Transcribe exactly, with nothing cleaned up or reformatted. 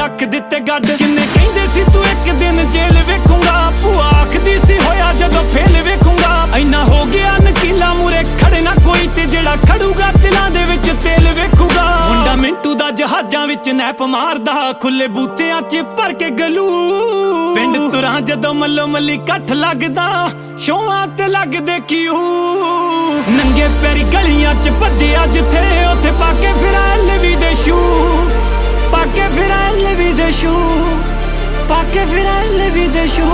रख दिते गड किन्ने कहंदे सी तू एक दिन जेल वेखूंगा भूआ आखदी सी होया जदों फेल वेखूंगा इन्ना हो गया नकीला मूरे खड़े ना कोई ते जेड़ा खड़ूगा दिलां दे विच तेल वेखूगा मुंडा मिंटू दा जहाजां विच नैप मारदा खुले बूतियां च भर के गलू पिंड तुरां जदों मल्लो मल्ली कट्ठ लगदा शोआं ते लगदे क्यू नंगे पैरी गलियां च भज्जिया जिथे उत्थे पाके फिरां लवी दे शू पाके फिरां लवी दे शू पाके फिरां लवी दे शू